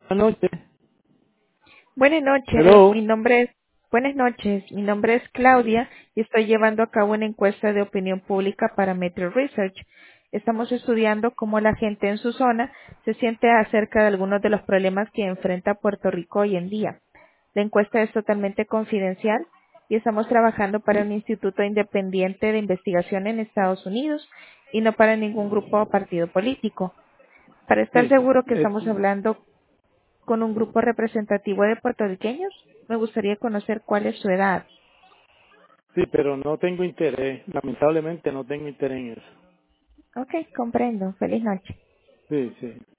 Buenas noches. Buenas noches, Hello. buenas noches, mi nombre es Claudia y estoy llevando a cabo una encuesta de opinión pública para Metro Research. Estamos estudiando cómo la gente en su zona se siente acerca de algunos de los problemas que enfrenta Puerto Rico hoy en día. La encuesta es totalmente confidencial y estamos trabajando para un instituto independiente de investigación en Estados Unidos y no para ningún grupo o partido político. Para estar Sí, seguro que estamos hablando con un grupo representativo de puertorriqueños, me gustaría conocer cuál es su edad. sí, pero no tengo interés. Lamentablemente no tengo interés en eso. Ok, comprendo. Feliz noche. Sí, sí.